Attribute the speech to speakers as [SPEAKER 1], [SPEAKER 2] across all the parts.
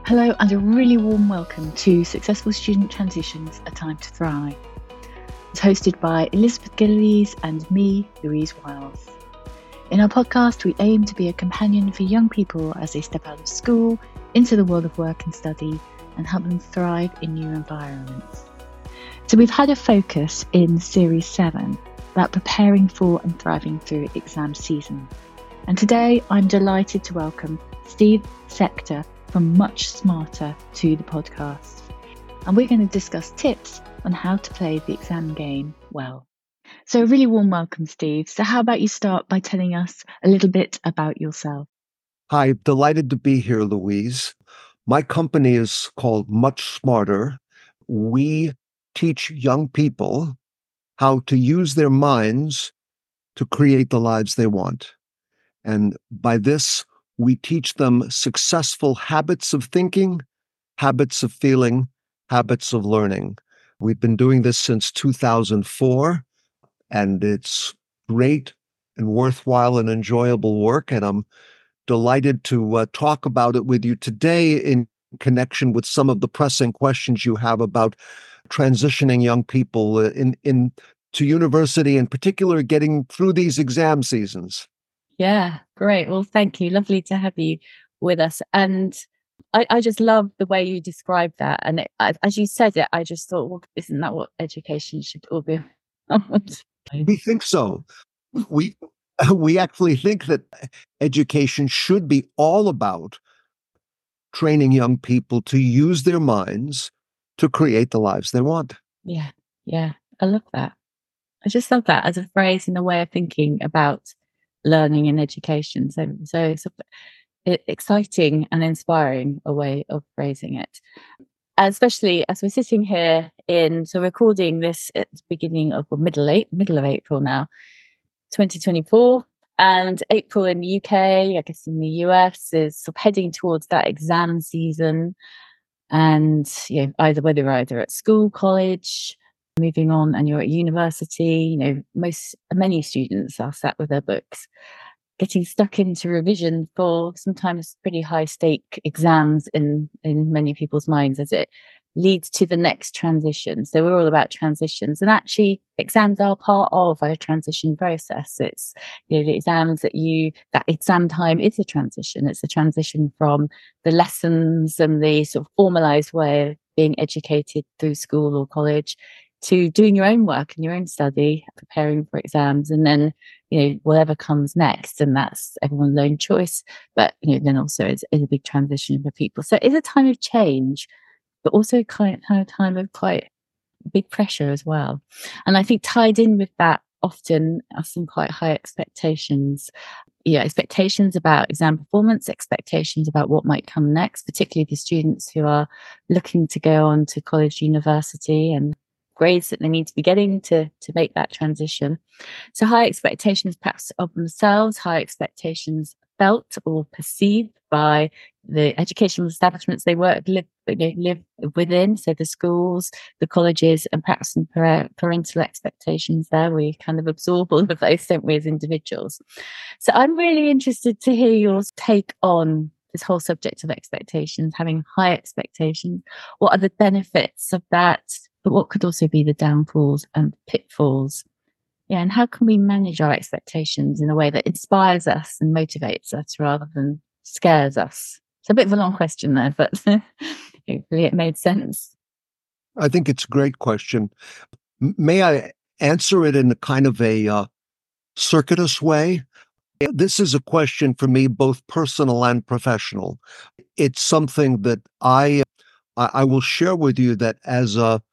[SPEAKER 1] Hello and a really warm welcome to Successful Student Transitions, A Time to Thrive. It's hosted by Elizabeth Gillies and me, Louise Wiles. In our podcast, we aim to be a companion for young people as they step out of school, into the world of work and study, and help them thrive in new environments. So we've had a focus in Series 7 about preparing for and thriving through exam season. And today I'm delighted to welcome Steve Sector from Much Smarter to the podcast. And we're going to discuss tips on how to play the exam game well. So a really warm welcome, Steve. So how about you start by telling us a little bit about yourself?
[SPEAKER 2] Hi, delighted to be here, Louise. My company is called Much Smarter. We teach young people how to use their minds to create the lives they want. And by this, we teach them successful habits of thinking, habits of feeling, habits of learning. We've been doing this since 2004, and it's great and worthwhile and enjoyable work. And I'm delighted to talk about it with you today in connection with some of the pressing questions you have about transitioning young people to university, in particular, getting through these exam seasons.
[SPEAKER 1] Yeah, great. Well, thank you. Lovely to have you with us. And I just love the way you described that. And as you said it, I just thought, well, isn't that what education should all be about?
[SPEAKER 2] We think so. We actually think that education should be all about training young people to use their minds to create the lives they want.
[SPEAKER 1] Yeah. I love that. I just love that as a phrase and a way of thinking about learning and education. So exciting and inspiring a way of phrasing it. Especially as we're sitting here recording this at the beginning of middle of April now, 2024, and April in the UK, I guess in the US, is sort of heading towards that exam season. And whether either at school, college, moving on, and you're at university, many students are sat with their books, getting stuck into revision for sometimes pretty high stake exams in many people's minds as it leads to the next transition. So we're all about transitions, and actually exams are part of a transition process. It's, the exams that exam time is a transition. It's a transition from the lessons and the sort of formalized way of being educated through school or college to doing your own work and your own study, preparing for exams, and then, whatever comes next. And that's everyone's own choice. But, then also it's a big transition for people. So it's a time of change, but also kind of time of quite big pressure as well. And I think tied in with that often are some quite high expectations. Expectations about exam performance, expectations about what might come next, particularly the students who are looking to go on to college, university, and grades that they need to be getting to make that transition. So high expectations perhaps of themselves, high expectations felt or perceived by the educational establishments they live within, so the schools, the colleges, and perhaps some parental expectations there. We kind of absorb all of those, don't we, as individuals? So I'm really interested to hear your take on this whole subject of expectations, having high expectations. What are the benefits of that? But what could also be the downfalls and pitfalls? Yeah, and how can we manage our expectations in a way that inspires us and motivates us rather than scares us? It's a bit of a long question there, but hopefully it made sense.
[SPEAKER 2] I think it's a great question. May I answer it in a kind of a circuitous way? This is a question for me, both personal and professional. It's something that I will share with you that as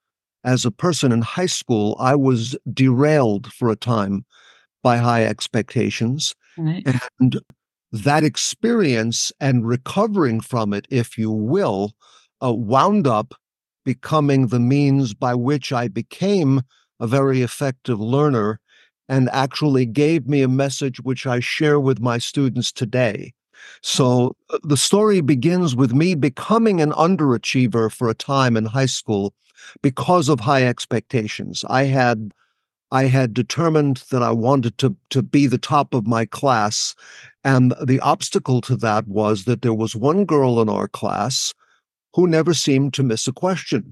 [SPEAKER 2] a person in high school, I was derailed for a time by high expectations.
[SPEAKER 1] Right.
[SPEAKER 2] And that experience and recovering from it, if you will, wound up becoming the means by which I became a very effective learner and actually gave me a message which I share with my students today. So the story begins with me becoming an underachiever for a time in high school because of high expectations. I had determined that I wanted to be the top of my class, and the obstacle to that was that there was one girl in our class who never seemed to miss a question.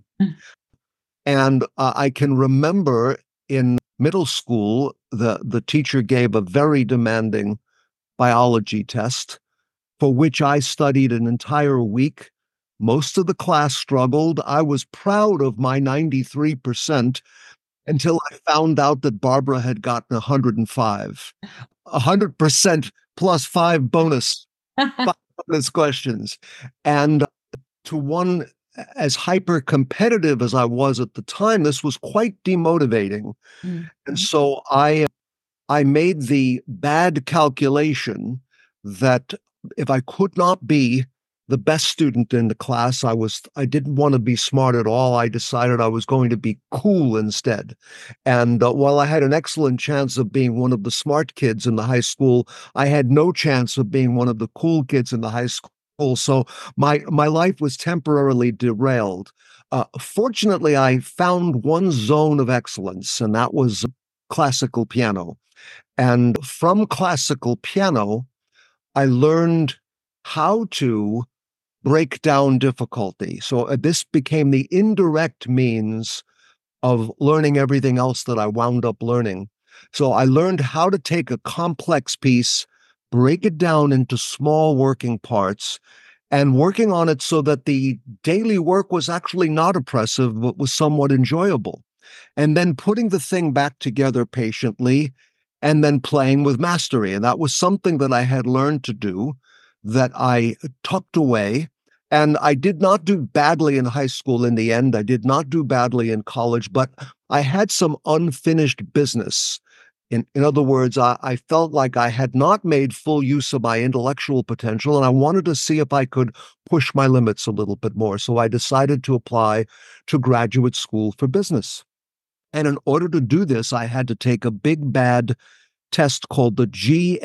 [SPEAKER 2] And I can remember in middle school, the teacher gave a very demanding biology test for which I studied an entire week. Most of the class struggled. I was proud of my 93% until I found out that Barbara had gotten 105. 100% plus five bonus questions. And to one as hyper competitive as I was at the time, this was quite demotivating. And so I made the bad calculation that if I could not be the best student in the class, I didn't want to be smart at all. I decided I was going to be cool instead. And while I had an excellent chance of being one of the smart kids in the high school, I had no chance of being one of the cool kids in the high school. So my life was temporarily derailed. Fortunately, I found one zone of excellence, and that was classical piano. And from classical piano, I learned how to break down difficulty. So this became the indirect means of learning everything else that I wound up learning. So I learned how to take a complex piece, break it down into small working parts, and working on it so that the daily work was actually not oppressive, but was somewhat enjoyable. And then putting the thing back together patiently and then playing with mastery. And that was something that I had learned to do, that I tucked away. And I did not do badly in high school in the end. I did not do badly in college, but I had some unfinished business. In other words, I felt like I had not made full use of my intellectual potential, and I wanted to see if I could push my limits a little bit more. So I decided to apply to graduate school for business. And in order to do this, I had to take a big bad test called the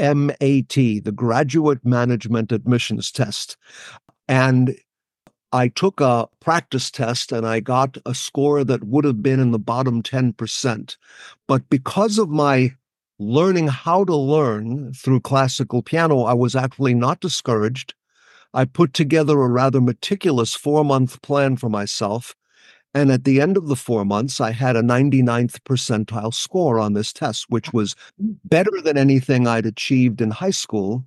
[SPEAKER 2] GMAT, the Graduate Management Admissions Test. And I took a practice test and I got a score that would have been in the bottom 10%. But because of my learning how to learn through classical piano, I was actually not discouraged. I put together a rather meticulous 4-month plan for myself. And at the end of the 4 months, I had a 99th percentile score on this test, which was better than anything I'd achieved in high school,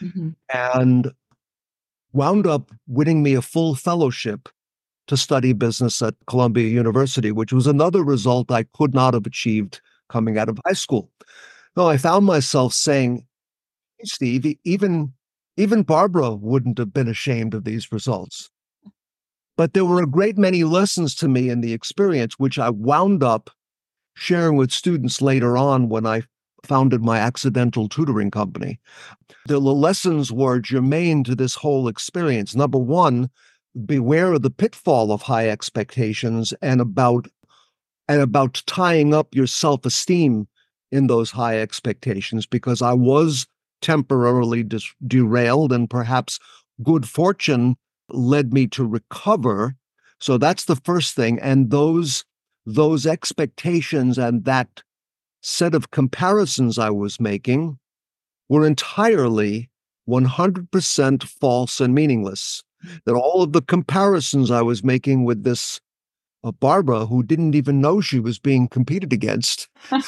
[SPEAKER 2] and wound up winning me a full fellowship to study business at Columbia University, which was another result I could not have achieved coming out of high school. No, I found myself saying, hey, Steve, even Barbara wouldn't have been ashamed of these results. But there were a great many lessons to me in the experience, which I wound up sharing with students later on when I founded my accidental tutoring company. The lessons were germane to this whole experience. Number one, beware of the pitfall of high expectations and about tying up your self-esteem in those high expectations, because I was temporarily derailed, and perhaps good fortune led me to recover. So that's the first thing. And those expectations and that set of comparisons I was making were entirely 100% false and meaningless. That all of the comparisons I was making with this Barbara, who didn't even know she was being competed against,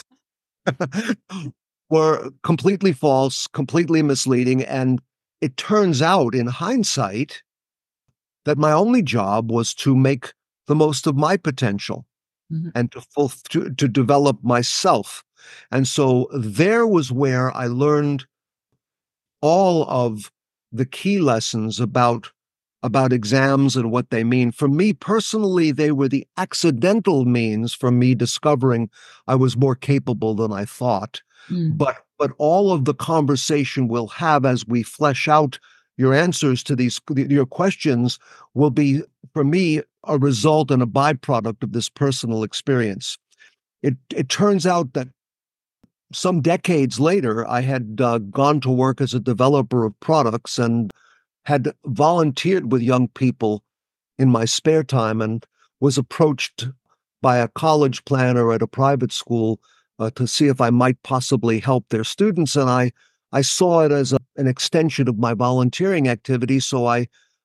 [SPEAKER 2] were completely false, completely misleading. And it turns out, in hindsight, that my only job was to make the most of my potential and to develop myself. And so there was where I learned all of the key lessons about exams and what they mean. For me personally, they were the accidental means for me discovering I was more capable than I thought. But all of the conversation we'll have as we flesh out your answers to your questions will be, for me, a result and a byproduct of this personal experience. It turns out that some decades later, I had gone to work as a developer of products and had volunteered with young people in my spare time, and was approached by a college planner at a private school to see if I might possibly help their students. And I saw it as an extension of my volunteering activity. So I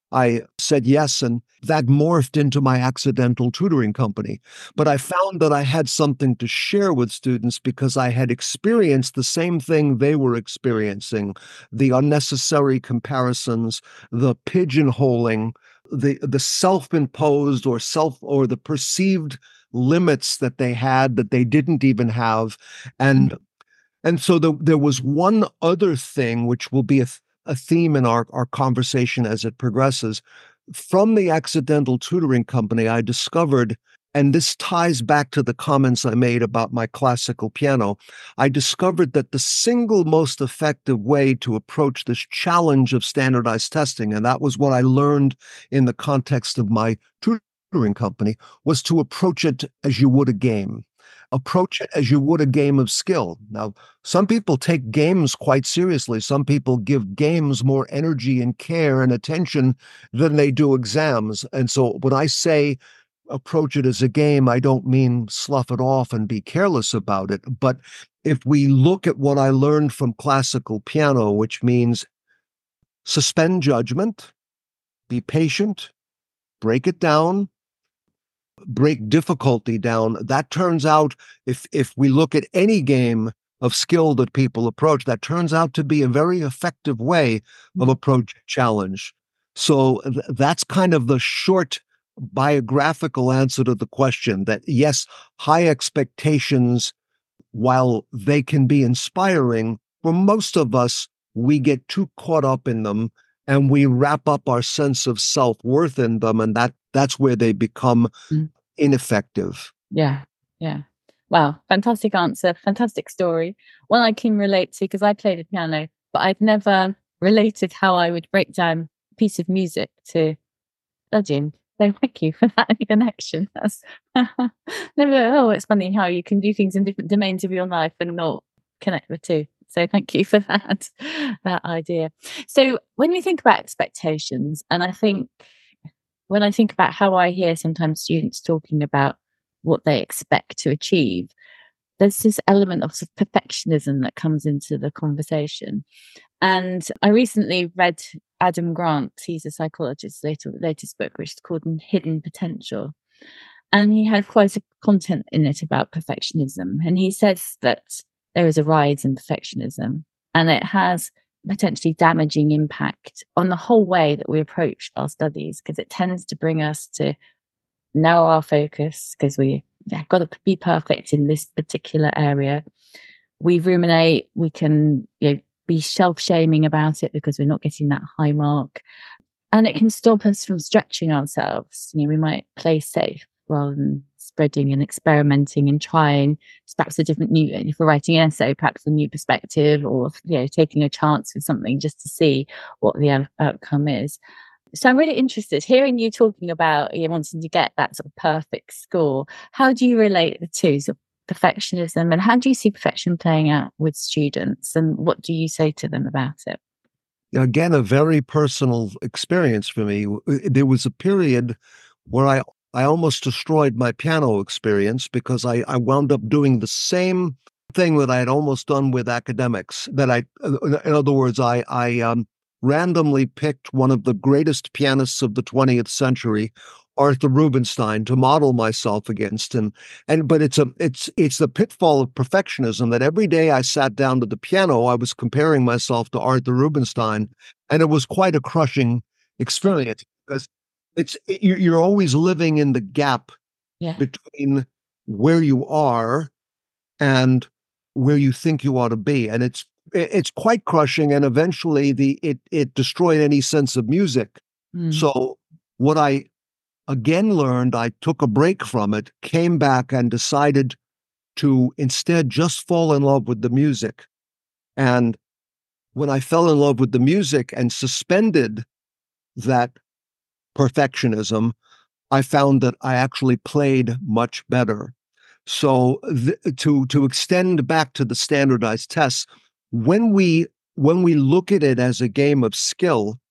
[SPEAKER 2] I said yes, and that morphed into my accidental tutoring company. But I found that I had something to share with students because I had experienced the same thing they were experiencing, the unnecessary comparisons, the pigeonholing, the self-imposed or the perceived limits that they had that they didn't even have. And so there was one other thing, which will be a theme in our conversation as it progresses. From the accidental tutoring company, I discovered, and this ties back to the comments I made about my classical piano, I discovered that the single most effective way to approach this challenge of standardized testing, and that was what I learned in the context of my tutoring company, was to approach it as you would a game. Approach it as you would a game of skill. Now, some people take games quite seriously. Some people give games more energy and care and attention than they do exams. And so when I say approach it as a game, I don't mean slough it off and be careless about it. But if we look at what I learned from classical piano, which means suspend judgment, be patient, break it down, break difficulty down, that turns out, if we look at any game of skill that people approach, that turns out to be a very effective way of approach challenge. So that's kind of the short biographical answer to the question, that yes, high expectations, while they can be inspiring, for most of us, we get too caught up in them and we wrap up our sense of self-worth in them, and that's where they become
[SPEAKER 1] Mm.
[SPEAKER 2] ineffective.
[SPEAKER 1] Yeah, yeah. Wow, fantastic answer, fantastic story. One I can relate to because I played the piano, but I've never related how I would break down a piece of music to studying. So thank you for that connection. That's never. Oh, it's funny how you can do things in different domains of your life and not connect the two. So thank you for that that idea. So when we think about expectations, and I think when I think about how I hear sometimes students talking about what they expect to achieve, there's this element of sort of perfectionism that comes into the conversation. And I recently read Adam Grant, he's a psychologist's latest book, which is called Hidden Potential. And he had quite a content in it about perfectionism. And he says that there is a rise in perfectionism and it has potentially damaging impact on the whole way that we approach our studies, because it tends to bring us to narrow our focus because we got to be perfect in this particular area. We ruminate, we can be self-shaming about it because we're not getting that high mark. And it can stop us from stretching ourselves. We might play safe rather than spreading and experimenting and trying perhaps a different new, if we're writing an essay, perhaps a new perspective, or taking a chance with something just to see what the outcome is. So I'm really interested hearing you talking about wanting to get that sort of perfect score. How do you relate the two, so perfectionism, and how do you see perfection playing out with students, and what do you say to them about it?
[SPEAKER 2] Again, a very personal experience for me. There was a period where I almost destroyed my piano experience because I wound up doing the same thing that I had almost done with academics. In other words, I randomly picked one of the greatest pianists of the 20th century, Arthur Rubinstein, to model myself against. But it's the pitfall of perfectionism that every day I sat down to the piano, I was comparing myself to Arthur Rubinstein, and it was quite a crushing experience because you're always living in the gap between where you are and where you think you ought to be, and it's quite crushing. And eventually, it destroyed any sense of music. So what I again learned, I took a break from it, came back, and decided to instead just fall in love with the music. And when I fell in love with the music and suspended that perfectionism, I found that I actually played much better. So to extend back to the standardized tests, when we look at it as a game of skill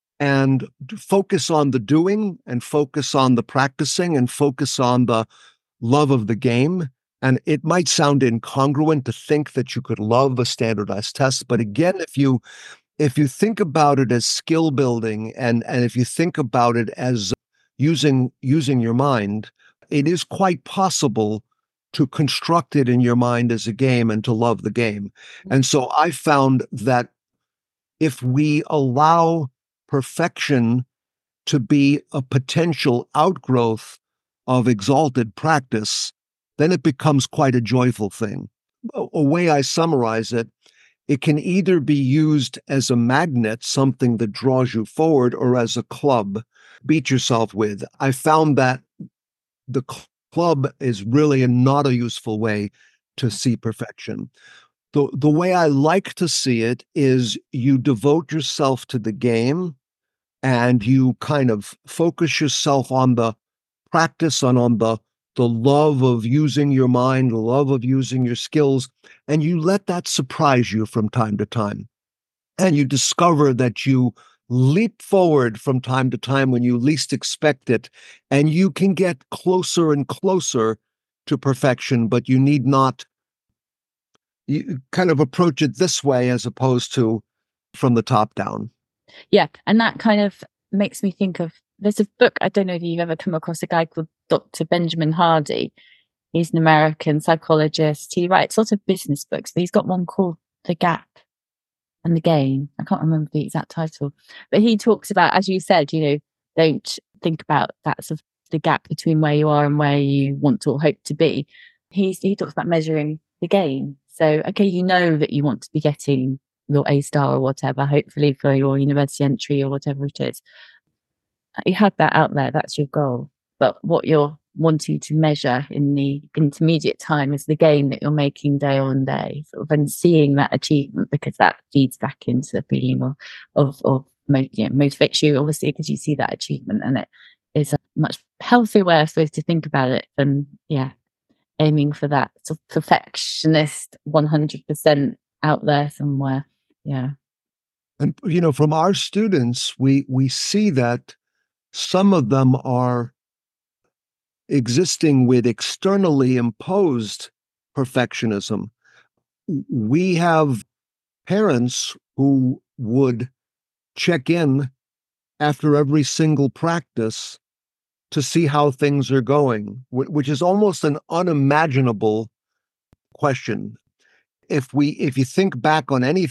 [SPEAKER 2] and focus on the doing and focus on the practicing and focus on the love of the game, and it might sound incongruent to think that you could love a standardized test, but again, if you think about it as skill building, and if you think about it as using your mind, it is quite possible to construct it in your mind as a game and to love the game. And so I found that if we allow perfection to be a potential outgrowth of exalted practice, then it becomes quite a joyful thing. A way I summarize it, it can either be used as a magnet, something that draws you forward, or as a club, beat yourself with. I found that the club is really not a useful way to see perfection. The way I like to see it is you devote yourself to the game and you kind of focus yourself on the practice and on the love of using your mind, the love of using your skills, and you let that surprise you from time to time. And you discover that you leap forward from time to time when you least expect it, and you can get closer and closer to perfection, but you need not. You kind of approach it this way as opposed to from the top down.
[SPEAKER 1] Yeah. And that kind of makes me think of, there's a book, I don't know if you've ever come across a guy called Dr. Benjamin Hardy. He's an American psychologist. He writes lots of business books, but he's got one called The Gap and the Gain. I can't remember the exact title, but he talks about, as you said, don't think about that sort of the gap between where you are and where you want to or hope to be. He talks about measuring the gain. So, okay, you know that you want to be getting your A star or whatever, hopefully for your university entry or whatever it is. You had that out there, that's your goal. But what you're wanting to measure in the intermediate time is the gain that you're making day on day, sort of, and seeing that achievement, because that feeds back into the feeling of motivates you, obviously, because you see that achievement, and it is a much healthier way, I suppose, to think about it than aiming for that sort of perfectionist 100% out there somewhere. Yeah.
[SPEAKER 2] And from our students, we see that some of them are existing with externally imposed perfectionism. We have parents who would check in after every single practice to see how things are going, which is almost an unimaginable question. If you think back on any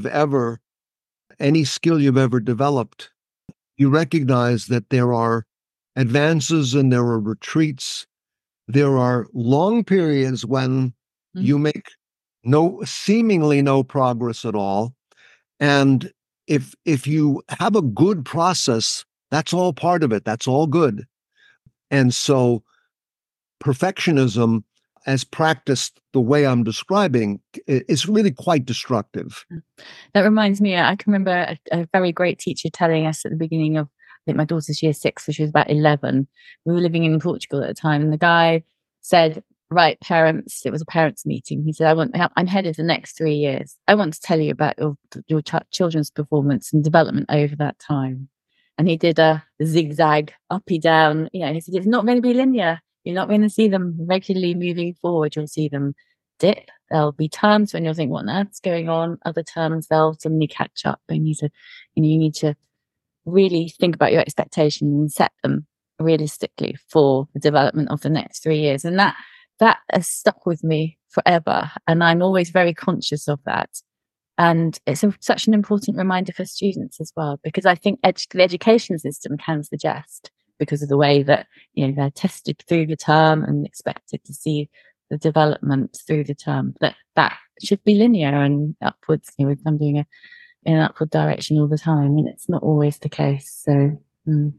[SPEAKER 2] skill you've ever developed, you recognize that there are advances and there are retreats. There are long periods when you make seemingly no progress at all. And if you have a good process, that's all part of it. That's all good. And so perfectionism, as practiced the way I'm describing, is really quite destructive.
[SPEAKER 1] That reminds me, I can remember a very great teacher telling us at the beginning of, I think my daughter's year 6, so she was about 11. We were living in Portugal at the time, and the guy said, right, parents, it was a parents' meeting. He said, I'm head of the next 3 years. I want to tell you about your children's performance and development over that time. And he did a zigzag, uppy down. He said, it's not going to be linear. You're not going to see them regularly moving forward. You'll see them dip. There'll be times when you'll think, what on earth's going on? Other times they'll suddenly catch up. And he said, you need to really think about your expectations and set them realistically for the development of the next 3 years. And that has stuck with me forever. And I'm always very conscious of that. And it's such an important reminder for students as well, because I think the education system can suggest, because of the way that they're tested through the term and expected to see the development through the term, that should be linear and upwards, with them doing in an upward direction all the time, and it's not always the case. So
[SPEAKER 2] and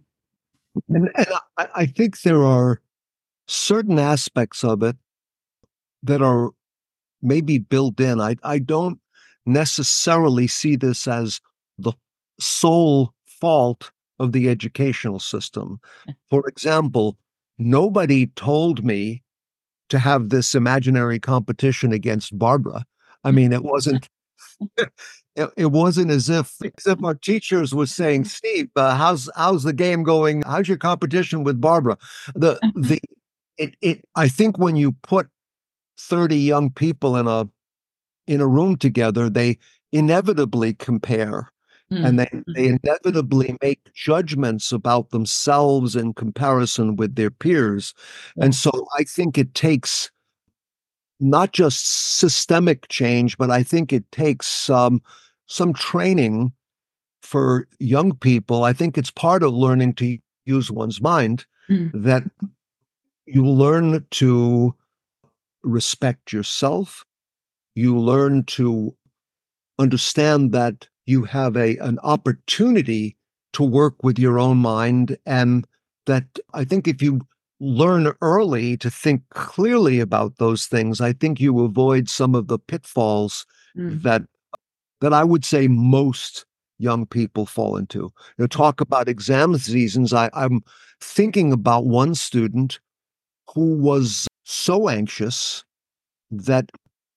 [SPEAKER 2] I think there are certain aspects of it that are maybe built in. I don't necessarily see this as the sole fault of the educational system. For example, nobody told me to have this imaginary competition against Barbara. I mean, it wasn't as if our teachers were saying, Steve, how's the game going? How's your competition with Barbara? I think when you put 30 young people in a room together, they inevitably compare. and
[SPEAKER 1] Mm.
[SPEAKER 2] they inevitably make judgments about themselves in comparison with their peers. And
[SPEAKER 1] Yeah.
[SPEAKER 2] so I think it takes not just systemic change, but I think it takes some training for young people. I think it's part of learning to use one's mind,
[SPEAKER 1] Mm.
[SPEAKER 2] that you learn to respect yourself. You learn to understand that you have an opportunity to work with your own mind, and that I think if you learn early to think clearly about those things, I think you avoid some of the pitfalls
[SPEAKER 1] Mm.
[SPEAKER 2] that I would say most young people fall into. Talk about exam seasons. I'm thinking about one student who was so anxious that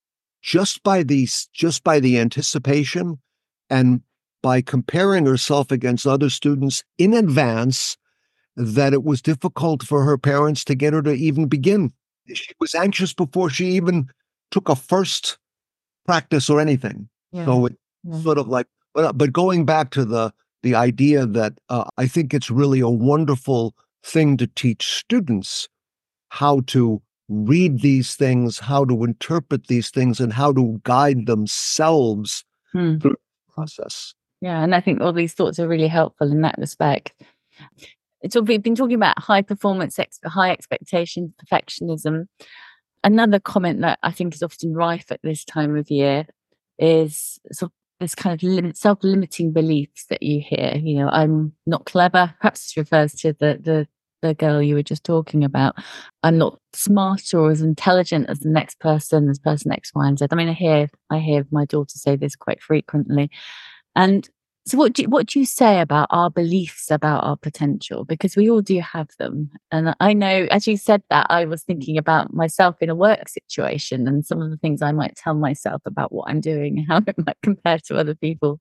[SPEAKER 2] just by the anticipation and by comparing herself against other students in advance, that it was difficult for her parents to get her to even begin. She was anxious before she even took a first practice or anything.
[SPEAKER 1] Yeah.
[SPEAKER 2] So it
[SPEAKER 1] Yeah.
[SPEAKER 2] sort of like, but going back to the idea that I think it's really a wonderful thing to teach students how to read these things, how to interpret these things, and how to guide themselves
[SPEAKER 1] Mm.
[SPEAKER 2] through the process.
[SPEAKER 1] Yeah. And I think all these thoughts are really helpful in that respect. So we've been talking about high performance, high expectations, perfectionism. Another comment that I think is often rife at this time of year is sort of this kind of self-limiting beliefs that you hear. You know, I'm not clever. Perhaps this refers to the girl you were just talking about. I'm not smarter or as intelligent as the next person, as person X, Y, and Z. I mean, I hear my daughter say this quite frequently. And so what do you say about our beliefs about our potential? Because we all do have them. And I know, as you said that, I was thinking about myself in a work situation and some of the things I might tell myself about what I'm doing and how it might compare to other people.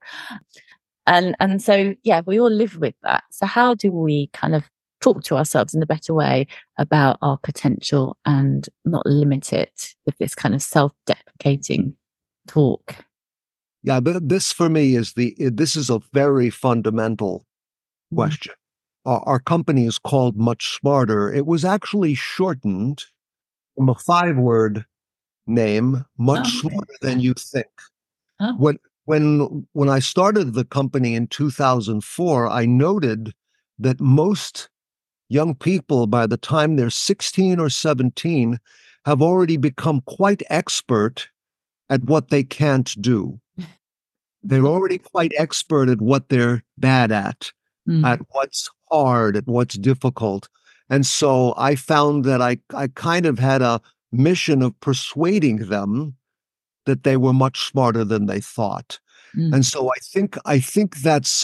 [SPEAKER 1] And so yeah, we all live with that. So how do we kind of talk to ourselves in a better way about our potential and not limit it with this kind of self-deprecating talk?
[SPEAKER 2] Yeah, but this for me this is a very fundamental
[SPEAKER 1] Mm.
[SPEAKER 2] question. Our company is called Much Smarter. It was actually shortened from a 5-word name,
[SPEAKER 1] Oh,
[SPEAKER 2] Much
[SPEAKER 1] okay.
[SPEAKER 2] Smarter Than You Think.
[SPEAKER 1] Oh.
[SPEAKER 2] When I started the company in 2004, I noted that most young people, by the time they're 16 or 17, have already become quite expert at what they can't do. They're already quite expert at what they're bad
[SPEAKER 1] Mm.
[SPEAKER 2] at what's hard, at what's difficult. And so I found that I kind of had a mission of persuading them that they were much smarter than they thought.
[SPEAKER 1] Mm.
[SPEAKER 2] And so I think that's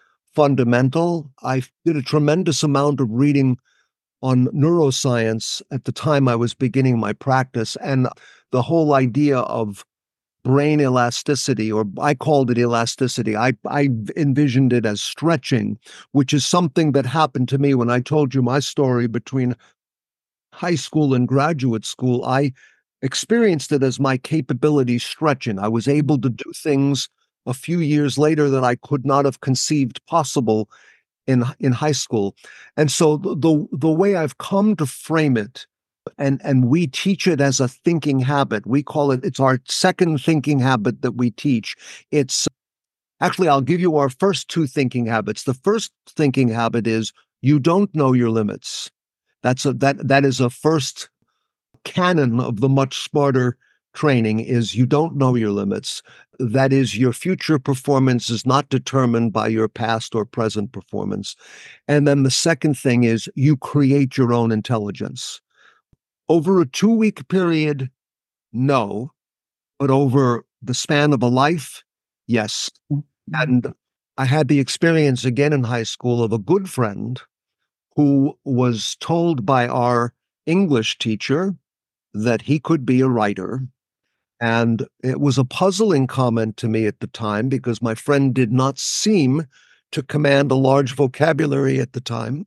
[SPEAKER 2] fundamental. I did a tremendous amount of reading on neuroscience at the time I was beginning my practice, and the whole idea of brain elasticity, or I called it elasticity. I envisioned it as stretching, which is something that happened to me when I told you my story between high school and graduate school. I experienced it as my capability stretching. I was able to do things a few years later that I could not have conceived possible in high school. And so the way I've come to frame it, and we teach it as a thinking habit. We call it's our second thinking habit that we teach. It's actually, I'll give you our first two thinking habits. The first thinking habit is you don't know your limits. That is a first canon of the Much Smarter training, is you don't know your limits. That is, your future performance is not determined by your past or present performance. And then the second thing is you create your own intelligence. Over a 2-week period, no, but over the span of a life, yes.
[SPEAKER 1] Mm.
[SPEAKER 2] And I had the experience again in high school of a good friend who was told by our English teacher that he could be a writer. And it was a puzzling comment to me at the time because my friend did not seem to command a large vocabulary at the time.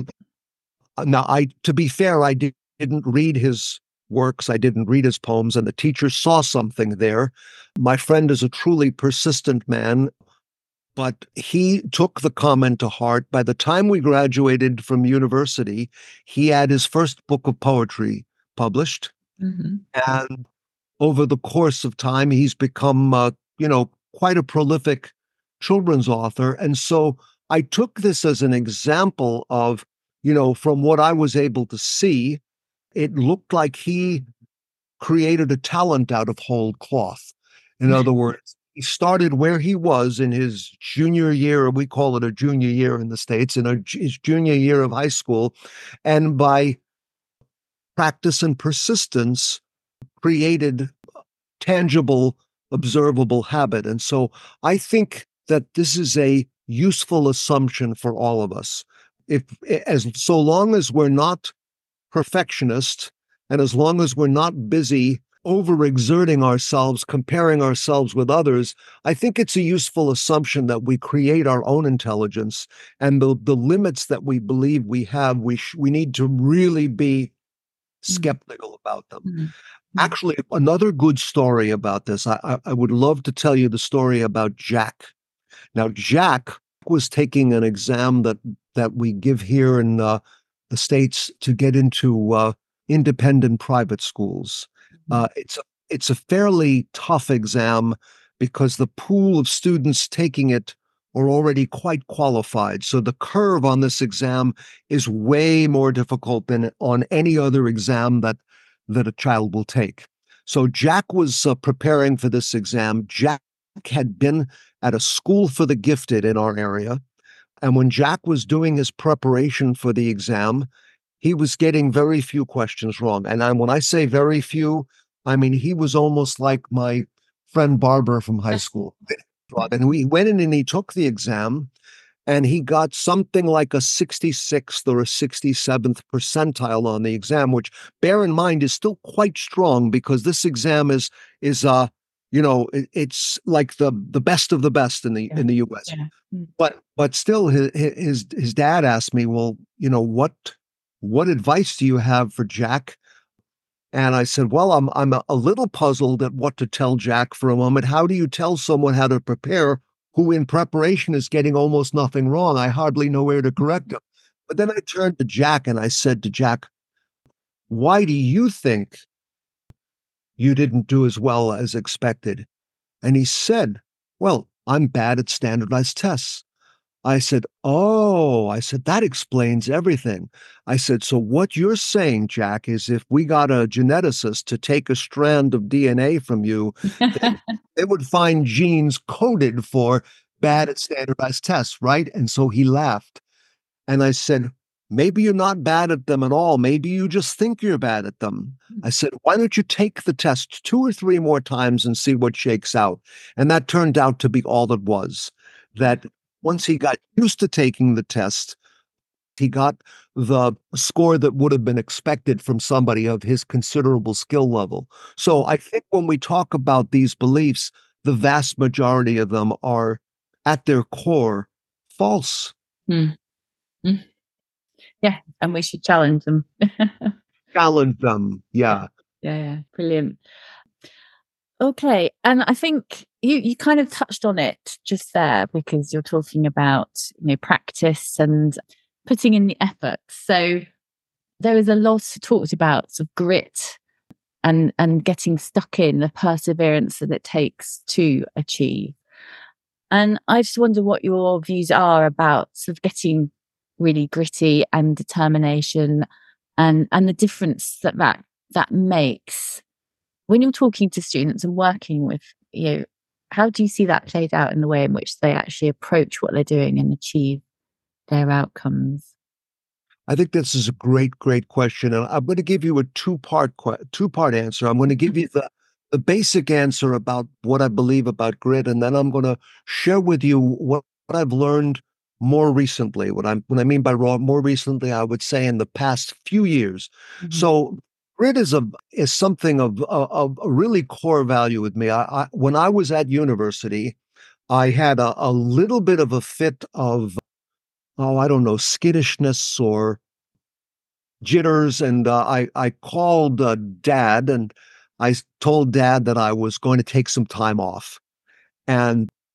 [SPEAKER 2] Now, to be fair, didn't read his works. I didn't read his poems, and the teacher saw something there. My friend is a truly persistent man. but he took the comment to heart. By the time we graduated from university, he had his first book of poetry published.
[SPEAKER 1] Hmm.
[SPEAKER 2] And over the course of time, he's become, quite a prolific children's author. And so I took this as an example of, from what I was able to see, it looked like he created a talent out of whole cloth. In other words, he started where he was in his junior year, or we call it a junior year in the States, his junior year of high school. And by practice and persistence, created tangible, observable habit. And so I think that this is a useful assumption for all of us. If as so long as we're not perfectionists, and as long as we're not busy overexerting ourselves, comparing ourselves with others, I think it's a useful assumption that we create our own intelligence, and the limits that we believe we have, we need to really be skeptical about them.
[SPEAKER 1] Mm.
[SPEAKER 2] Actually, another good story about this, I would love to tell you the story about Jack. Now, Jack was taking an exam that we give here in the States to get into independent private schools. It's a fairly tough exam because the pool of students taking it are already quite qualified. So the curve on this exam is way more difficult than on any other exam that a child will take. So Jack was preparing for this exam. Jack had been at a school for the gifted in our area. And when Jack was doing his preparation for the exam, he was getting very few questions wrong. And when I say very few, I mean, he was almost like my friend Barbara from high school. And we went in and he took the exam, and he got something like a 66th or a 67th percentile on the exam, which, bear in mind, is still quite strong because this exam is it's like the best of the best in the US.
[SPEAKER 1] Yeah.
[SPEAKER 2] But still, his dad asked me, well, what advice do you have for Jack? And I said, well, I'm a little puzzled at what to tell Jack for a moment. How do you tell someone how to prepare who in preparation is getting almost nothing wrong? I hardly know where to correct him. But then I turned to Jack and I said to Jack, why do you think you didn't do as well as expected? And he said, well, I'm bad at standardized tests. I said, oh, I said, that explains everything. I said, so what you're saying, Jack, is if we got a geneticist to take a strand of DNA from you, they would find genes coded for bad at standardized tests, right? And so he laughed. And I said, maybe you're not bad at them at all. Maybe you just think you're bad at them. I said, why don't you take the test 2 or 3 more times and see what shakes out? And that turned out to be all it was. That once he got used to taking the test, he got the score that would have been expected from somebody of his considerable skill level. So I think when we talk about these beliefs, the vast majority of them are at their core false.
[SPEAKER 1] Mm. Mm. Yeah, and we should challenge them.
[SPEAKER 2] Challenge them. Yeah.
[SPEAKER 1] Yeah, brilliant. Okay, and I think you kind of touched on it just there because you're talking about practice and putting in the effort. So there is a lot talked about sort of grit and getting stuck in, the perseverance that it takes to achieve. And I just wonder what your views are about sort of getting really gritty and determination, and the difference that makes when you're talking to students and working with how do you see that played out in the way in which they actually approach what they're doing and achieve their outcomes?
[SPEAKER 2] I think this is a great, great question. And I'm going to give you a two-part answer. I'm going to give you the basic answer about what I believe about grit, and then I'm going to share with you what I've learned more recently. When I mean by more recently, I would say in the past few years.
[SPEAKER 1] Mm-hmm.
[SPEAKER 2] So grit is something of a really core value with me. When I was at university, I had a little bit of a fit of, I don't know, skittishness or jitters. And I called Dad, and I told Dad that I was going to take some time off. And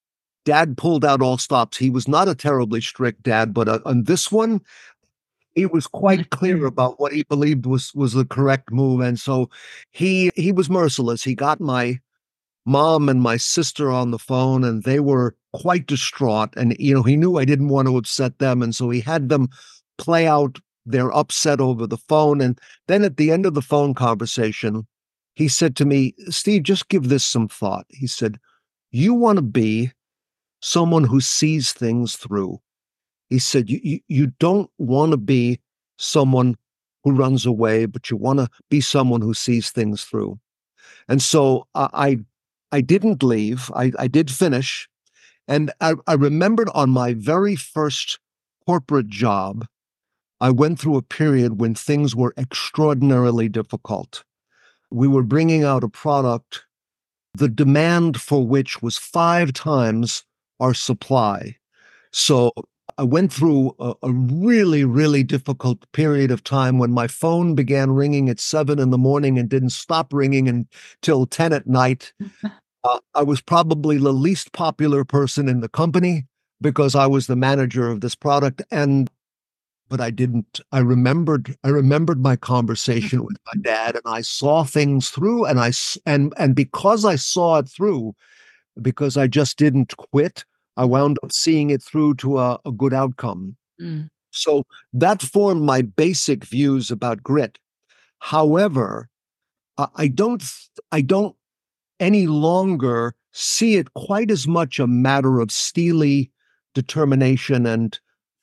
[SPEAKER 2] Dad pulled out all stops. He was not a terribly strict dad, but on this one, he was quite clear about what he believed was the correct move. And so he was merciless. He got my mom and my sister on the phone, and they were quite distraught. And, he knew I didn't want to upset them. And so he had them play out their upset over the phone. And then at the end of the phone conversation, he said to me, Steve, just give this some thought. He said, you want to be someone who sees things through. He said, you don't want to be someone who runs away, but you want to be someone who sees things through. And so I didn't leave. I did finish. And I remembered on my very first corporate job, I went through a period when things were extraordinarily difficult. We were bringing out a product, the demand for which was 5 times our supply. So I went through a really, really difficult period of time when my phone began ringing at 7 in the morning and didn't stop ringing until 10 at night. I was probably the least popular person in the company because I was the manager of this product. But I remembered my conversation with my dad, and I saw things through, and because I saw it through, because I just didn't quit, I wound up seeing it through to a good outcome.
[SPEAKER 1] Mm.
[SPEAKER 2] So that formed my basic views about grit. However, I don't any longer see it quite as much a matter of steely determination and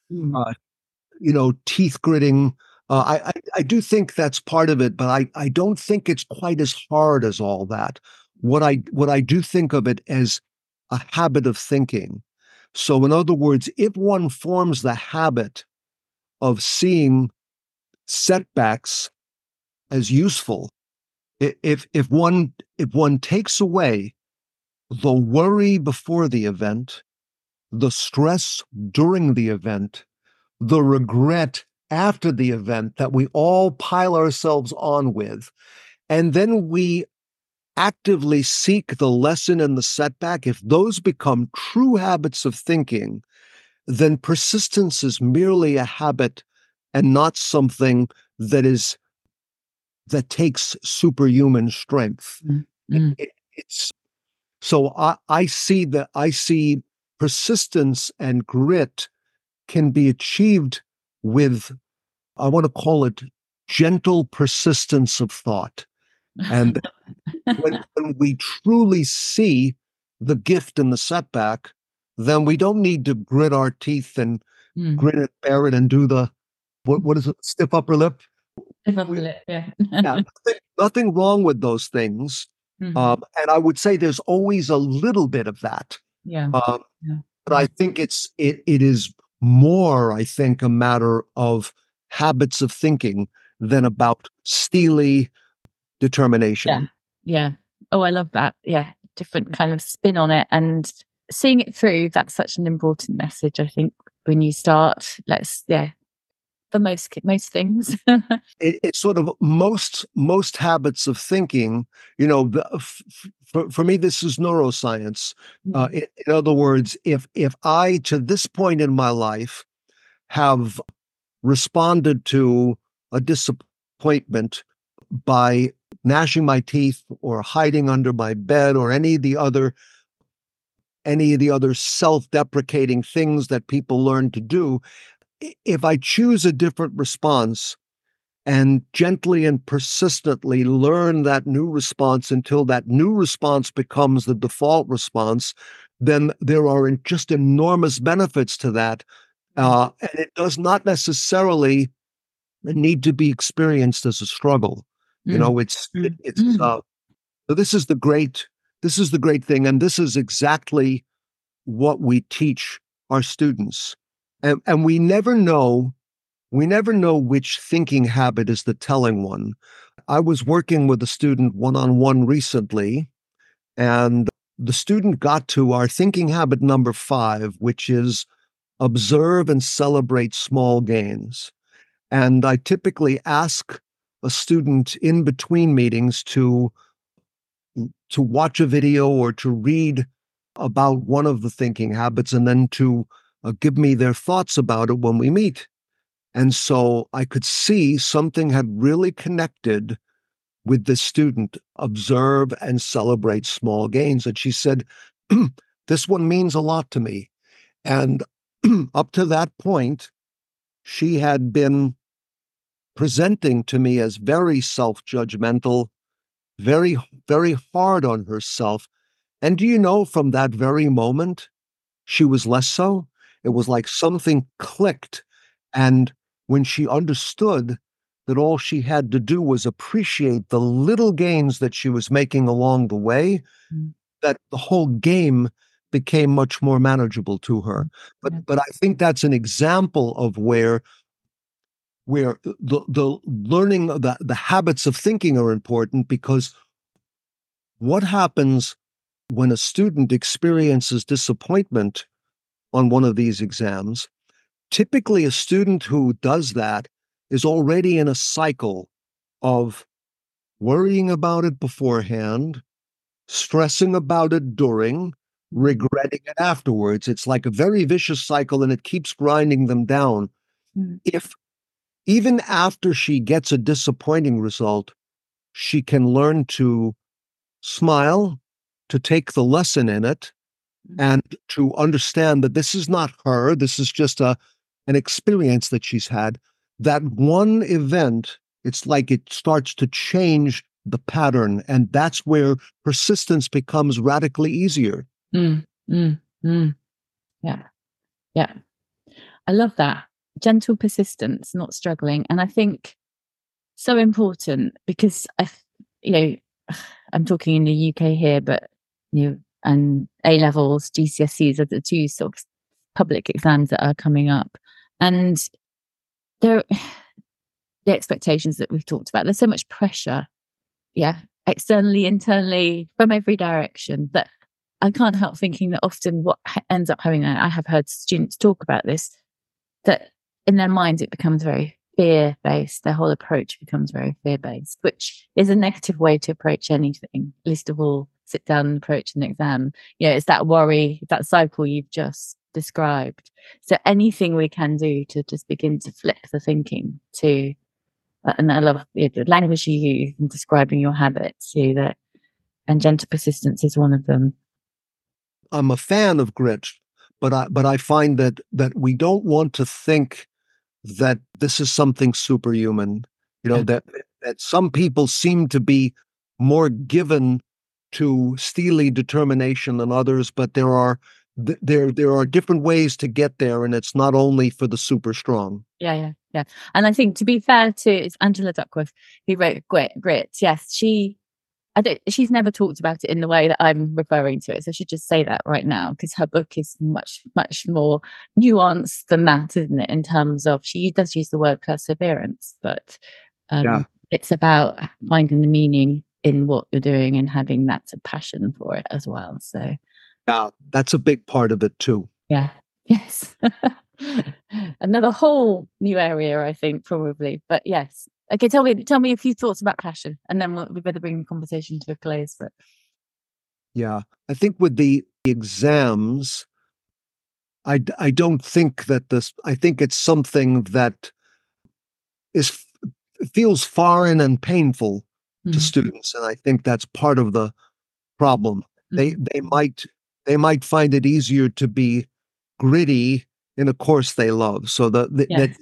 [SPEAKER 2] teeth gritting. I do think that's part of it, but I don't think it's quite as hard as all that. What I do think of it as a habit of thinking. So in other words, if one forms the habit of seeing setbacks as useful, if one takes away the worry before the event, the stress during the event, the regret after the event that we all pile ourselves on with, and then we actively seek the lesson and the setback, if those become true habits of thinking, then persistence is merely a habit and not something that takes superhuman strength.
[SPEAKER 1] Mm.
[SPEAKER 2] It's so I see persistence and grit can be achieved with, I want to call it, gentle persistence of thought. And when we truly see the gift in the setback, then we don't need to grit our teeth and grin it, bear it, and do the, what is it, stiff upper lip?
[SPEAKER 1] Stiff upper lip, yeah.
[SPEAKER 2] Nothing wrong with those things. And I would say there's always a little bit of that.
[SPEAKER 1] Yeah.
[SPEAKER 2] But I think it is more, I think, a matter of habits of thinking than about steely determination.
[SPEAKER 1] Yeah. Oh, I love that. Yeah. Different kind of spin on it and seeing it through. That's such an important message, I think, when you start. For most things.
[SPEAKER 2] It's sort of most habits of thinking, for me, this is neuroscience. In other words, if I, to this point in my life, have responded to a disappointment by gnashing my teeth or hiding under my bed or any of the other self-deprecating things that people learn to do, if I choose a different response and gently and persistently learn that new response until that new response becomes the default response, then there are just enormous benefits to that. And it does not necessarily need to be experienced as a struggle. So this is the great thing. And this is exactly what we teach our students. And we never know which thinking habit is the telling one. I was working with a student one-on-one recently, and the student got to our thinking habit number 5, which is observe and celebrate small gains. And I typically ask a student in between meetings to watch a video or to read about one of the thinking habits and then to give me their thoughts about it when we meet. And so I could see something had really connected with the student. Observe and celebrate small gains. And she said, this one means a lot to me. And up to that point, she had been presenting to me as very self-judgmental, very, very hard on herself. And do you know, from that very moment, she was less so. It was like something clicked. And when she understood that all she had to do was appreciate the little gains that she was making along the way, that the whole game became much more manageable to her. But I think that's an example of where the learning of the habits of thinking are important, because what happens when a student experiences disappointment on one of these exams? Typically, a student who does that is already in a cycle of worrying about it beforehand, stressing about it during, regretting it afterwards. It's like a very vicious cycle, and it keeps grinding them down. If even after she gets a disappointing result, she can learn to smile, to take the lesson in it, and to understand that this is not her, this is just an experience that she's had. That one event, it's like it starts to change the pattern, and that's where persistence becomes radically easier.
[SPEAKER 1] Yeah. Yeah. I love that. Gentle persistence, not struggling. And I think so important, because I'm talking in the UK here, but and A levels, GCSEs are the two sort of public exams that are coming up, and the expectations that we've talked about. There's so much pressure, externally, internally, from every direction, that I can't help thinking that often what ends up having, I have heard students talk about this, that in their minds it becomes very fear-based. Their whole approach becomes very fear-based, which is a negative way to approach anything, least of all sit down and approach an exam. It's that worry, that cycle you've just described. So anything we can do to just begin to flip the thinking to, and I love the language you use in describing your habits, that, and gentle persistence is one of them.
[SPEAKER 2] I'm a fan of grit, but I find that we don't want to think that this is something superhuman. That some people seem to be more given to steely determination than others, but there are different ways to get there, and it's not only for the super strong.
[SPEAKER 1] Yeah. And I think, to be fair to, it's Angela Duckworth who wrote Grit. Yes, she's never talked about it in the way that I'm referring to it. So I should just say that right now, because her book is much, much more nuanced than that, isn't it? In terms of, she does use the word perseverance, but it's about finding the meaning in what you're doing and having that passion for it as well. So
[SPEAKER 2] that's a big part of it too.
[SPEAKER 1] Yes. Another whole new area, I think, probably. But yes. Okay, tell me a few thoughts about passion, and then we better bring the conversation to a close. But
[SPEAKER 2] I think with the exams, I don't think that I think it's something that feels foreign and painful to students, and I think that's part of the problem. They might find it easier to be gritty in a course they love. So the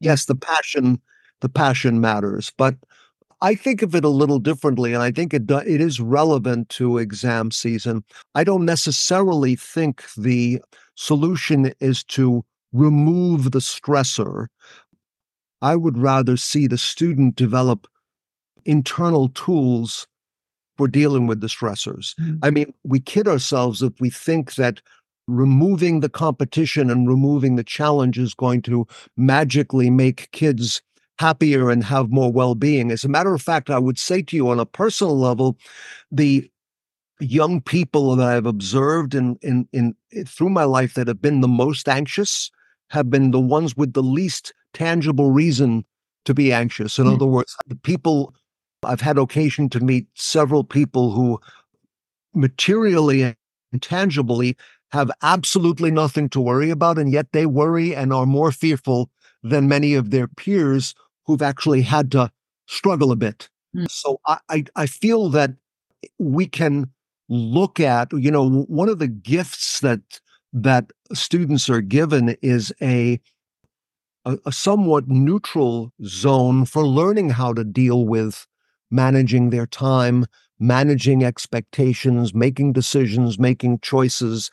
[SPEAKER 2] passion matters, but I think of it a little differently, and I think it is relevant to exam season. I don't necessarily think the solution is to remove the stressor. I would rather see the student develop internal tools for dealing with the stressors. I mean, we kid ourselves if we think that removing the competition and removing the challenge is going to magically make kids happier and have more well-being. As a matter of fact, I would say to you, on a personal level, the young people that I've observed in through my life that have been the most anxious have been the ones with the least tangible reason to be anxious. In other words, the people, I've had occasion to meet several people who materially intangibly have absolutely nothing to worry about, and yet they worry and are more fearful than many of their peers who've actually had to struggle a bit.
[SPEAKER 1] Mm.
[SPEAKER 2] So I feel that we can look at, one of the gifts that students are given is a somewhat neutral zone for learning how to deal with managing their time, managing expectations, making decisions, making choices.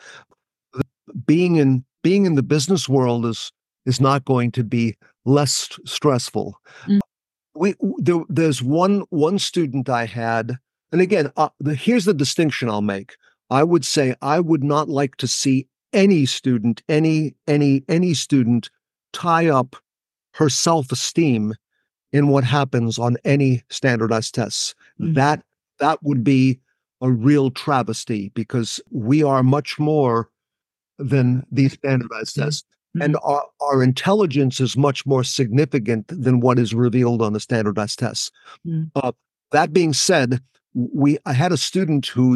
[SPEAKER 2] Being in the business world is not going to be less stressful.
[SPEAKER 1] Mm.
[SPEAKER 2] There's one student I had, and again, here's the distinction I'll make. I would say I would not like to see any student, any student tie up her self-esteem in what happens on any standardized tests.
[SPEAKER 1] Mm.
[SPEAKER 2] That would be a real travesty, because we are much more than these standardized tests.
[SPEAKER 1] Mm.
[SPEAKER 2] And our intelligence is much more significant than what is revealed on the standardized tests.
[SPEAKER 1] Mm.
[SPEAKER 2] That being said, I had a student who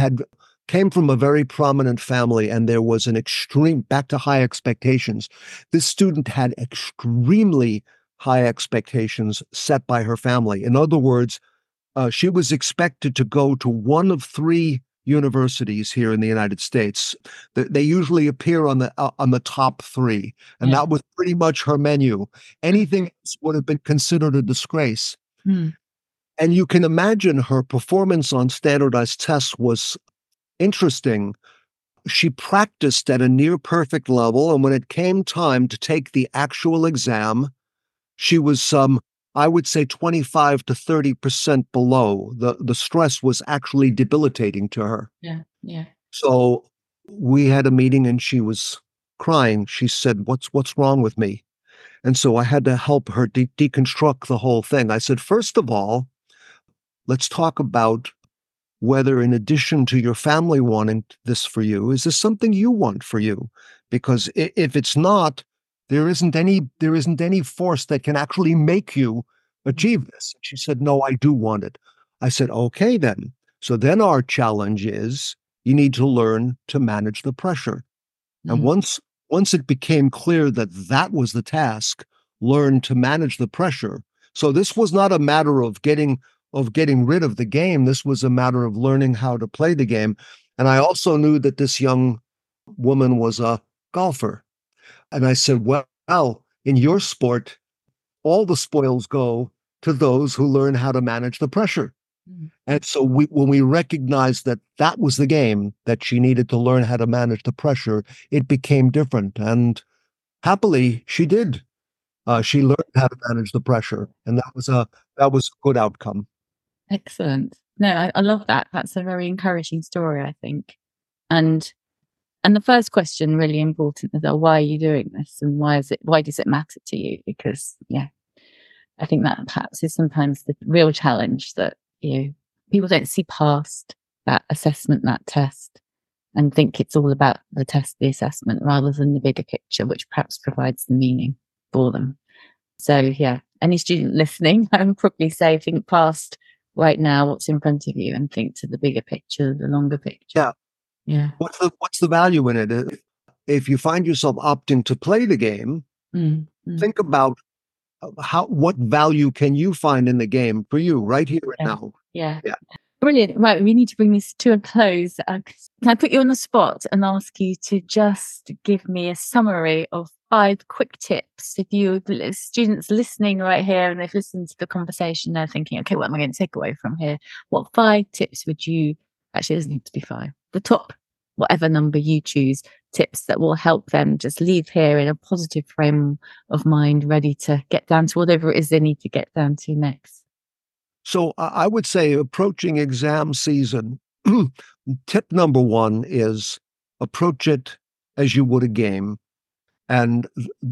[SPEAKER 2] came from a very prominent family, and there was an extreme, back to high expectations. This student had extremely high expectations set by her family. In other words, she was expected to go to one of 3 universities here in the United States. They usually appear on the top 3, and that was pretty much her menu. Anything else would have been considered a disgrace.
[SPEAKER 1] Mm.
[SPEAKER 2] And you can imagine her performance on standardized tests was interesting. She practiced at a near perfect level, and when it came time to take the actual exam, she was I would say 25 to 30% below. The stress was actually debilitating to her.
[SPEAKER 1] Yeah.
[SPEAKER 2] So we had a meeting, and she was crying. She said, "What's wrong with me?" And so I had to help her deconstruct the whole thing. I said, first of all, let's talk about whether, in addition to your family wanting this for you, is this something you want for you? Because if it's not, there isn't any force that can actually make you achieve this. She said, "No, I do want it." I said, "Okay, then. So then our challenge is you need to learn to manage the pressure." And
[SPEAKER 1] Mm.
[SPEAKER 2] once it became clear that that was the task, learn to manage the pressure. So this was not a matter of getting rid of the game. This was a matter of learning how to play the game. And I also knew that this young woman was a golfer. And I said, well, in your sport, all the spoils go to those who learn how to manage the pressure.
[SPEAKER 1] Mm.
[SPEAKER 2] And so when we recognized that that was the game, that she needed to learn how to manage the pressure, it became different. And happily, she did. She learned how to manage the pressure, and that was a good outcome.
[SPEAKER 1] Excellent. No, I love that. That's a very encouraging story, I think. And the first question, really important, is why are you doing this, and why does it matter to you? Because I think that perhaps is sometimes the real challenge, that people don't see past that assessment, that test, and think it's all about the test, the assessment, rather than the bigger picture, which perhaps provides the meaning for them. So any student listening, I would probably say think past right now what's in front of you and think to the bigger picture, the longer picture. Yeah.
[SPEAKER 2] What's the value in it? If you find yourself opting to play the game, think about what value can you find in the game for you right here and now.
[SPEAKER 1] Yeah. Brilliant. Right, we need to bring this to a close. Can I put you on the spot and ask you to just give me a summary of 5 quick tips? If you students listening right here and they've listened to the conversation, they're thinking, okay, what am I going to take away from here? What 5 tips would you, actually it doesn't need to be 5, the top, whatever number you choose, tips that will help them just leave here in a positive frame of mind, ready to get down to whatever it is they need to get down to next?
[SPEAKER 2] So I would say, approaching exam season, tip number 1 is approach it as you would a game, and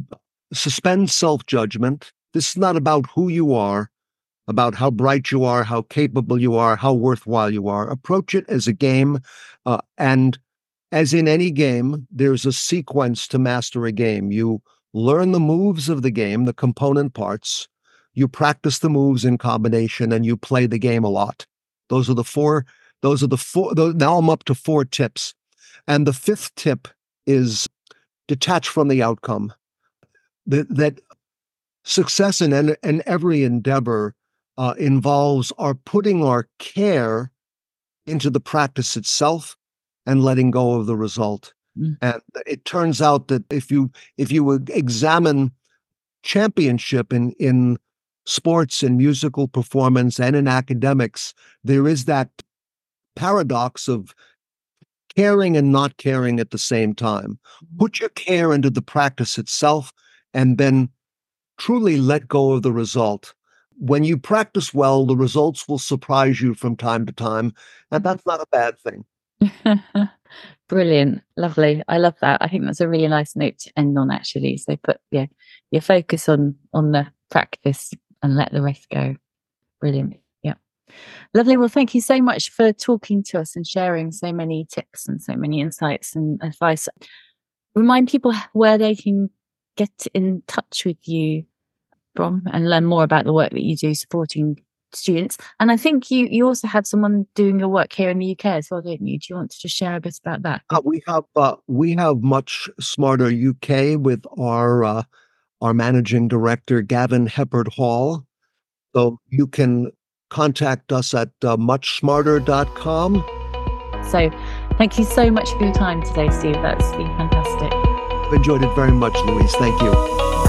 [SPEAKER 2] suspend self-judgment. This is not about who you are, about how bright you are, how capable you are, how worthwhile you are. Approach it as a game, and as in any game, there's a sequence to master a game. You learn the moves of the game, the component parts. You practice the moves in combination, and you play the game a lot. Those are the 4. Now I'm up to 4 tips. And the fifth tip is detach from the outcome. That success in every endeavor involves our putting our care into the practice itself and letting go of the result. And it turns out that if you would examine championship in sports and musical performance and in academics, there is that paradox of caring and not caring at the same time. Put your care into the practice itself and then truly let go of the result. When you practice well, the results will surprise you from time to time, and that's not a bad thing.
[SPEAKER 1] Brilliant. Lovely. I love that. I think that's a really nice note to end on, actually. So put your focus on the practice and let the rest go. Brilliant. Yeah. Lovely. Well, thank you so much for talking to us and sharing so many tips and so many insights and advice. Remind people where they can get in touch with you from and learn more about the work that you do supporting students. And I think you also have someone doing your work here in the UK as well, don't you? Do you want to just share a bit about that?
[SPEAKER 2] We have Much Smarter UK with our managing director, Gavin Heppard-Hall. So you can contact us at muchsmarter.com.
[SPEAKER 1] So thank you so much for your time today, Steve. That's been fantastic.
[SPEAKER 2] I've enjoyed it very much, Louise. Thank you.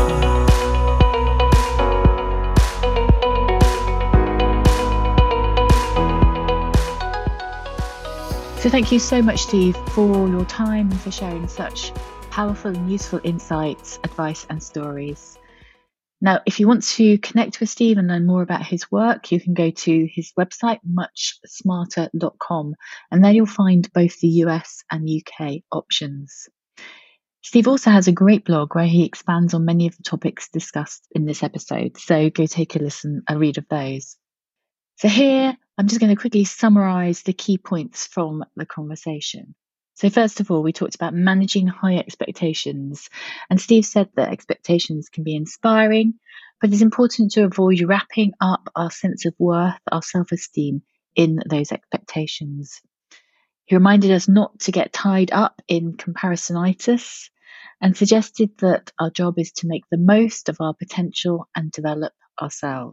[SPEAKER 1] So thank you so much, Steve, for your time and for sharing such powerful and useful insights, advice and stories. Now, if you want to connect with Steve and learn more about his work, you can go to his website, muchsmarter.com, and there you'll find both the US and UK options. Steve also has a great blog where he expands on many of the topics discussed in this episode, so go take a read of those. So here, I'm just going to quickly summarize the key points from the conversation. So first of all, we talked about managing high expectations. And Steve said that expectations can be inspiring, but it's important to avoid wrapping up our sense of worth, our self-esteem in those expectations. He reminded us not to get tied up in comparisonitis and suggested that our job is to make the most of our potential and develop ourselves.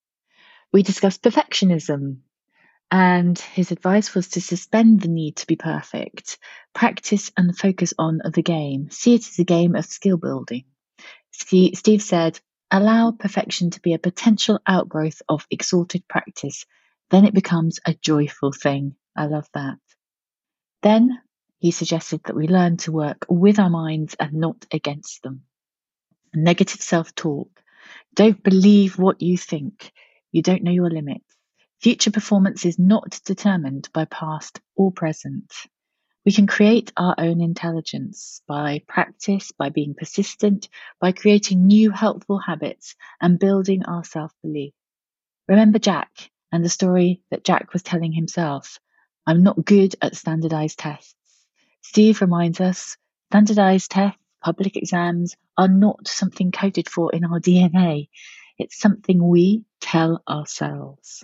[SPEAKER 1] We discussed perfectionism, and his advice was to suspend the need to be perfect, practice and focus on the game. See it as a game of skill building. Steve said, allow perfection to be a potential outgrowth of exalted practice. Then it becomes a joyful thing. I love that. Then he suggested that we learn to work with our minds and not against them. Negative self-talk. Don't believe what you think. You don't know your limits. Future performance is not determined by past or present. We can create our own intelligence by practice, by being persistent, by creating new helpful habits and building our self-belief. Remember Jack and the story that Jack was telling himself. I'm not good at standardized tests. Steve reminds us standardized tests, public exams are not something coded for in our DNA. It's something we tell ourselves.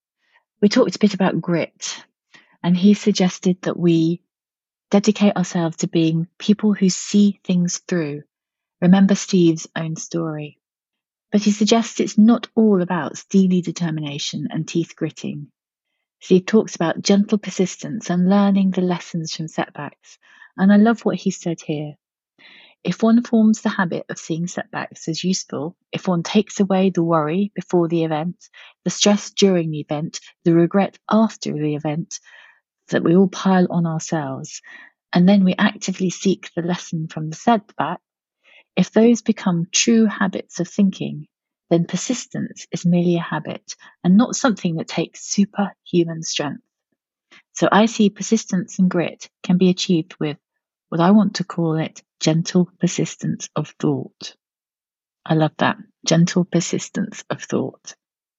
[SPEAKER 1] We talked a bit about grit, and he suggested that we dedicate ourselves to being people who see things through. Remember Steve's own story. But he suggests it's not all about steely determination and teeth gritting. Steve talks about gentle persistence and learning the lessons from setbacks. And I love what he said here. If one forms the habit of seeing setbacks as useful, if one takes away the worry before the event, the stress during the event, the regret after the event that we all pile on ourselves, and then we actively seek the lesson from the setback, if those become true habits of thinking, then persistence is merely a habit and not something that takes superhuman strength. So I see persistence and grit can be achieved with what I want to call it gentle persistence of thought. I love that. Gentle persistence of thought.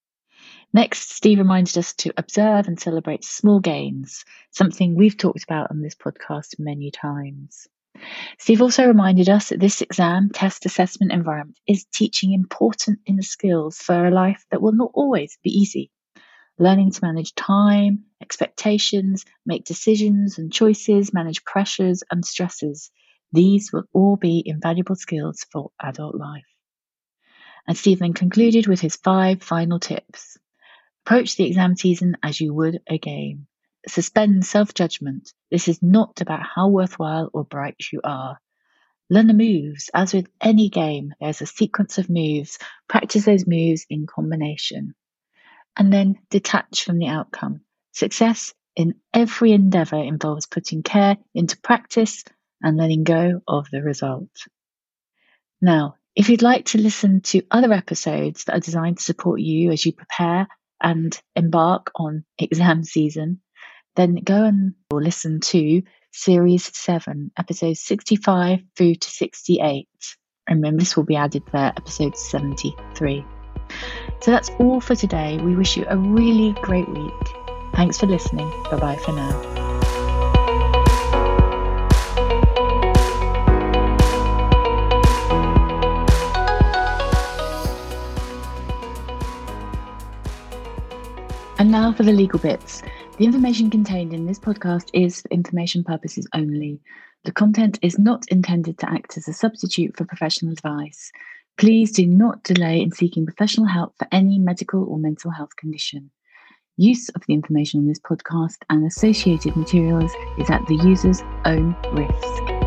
[SPEAKER 1] Next, Steve reminded us to observe and celebrate small gains, something we've talked about on this podcast many times. Steve also reminded us that this exam, test, assessment environment is teaching important inner skills for a life that will not always be easy. learning to manage time, expectations, make decisions and choices, manage pressures and stresses. These will all be invaluable skills for adult life. And Stephen concluded with his 5 final tips. Approach the exam season as you would a game. Suspend self-judgment. This is not about how worthwhile or bright you are. Learn the moves. As with any game, there's a sequence of moves. Practice those moves in combination. And then detach from the outcome. Success in every endeavour involves putting care into practice and letting go of the result. Now, if you'd like to listen to other episodes that are designed to support you as you prepare and embark on exam season, then go and listen to Series 7, episodes 65 through to 68. Remember, this will be added there, episode 73. So that's all for today. We wish you a really great week. Thanks for listening. Bye-bye for now. And now for the legal bits. The information contained in this podcast is for information purposes only. The content is not intended to act as a substitute for professional advice. Please do not delay in seeking professional help for any medical or mental health condition. Use of the information on this podcast and associated materials is at the user's own risk.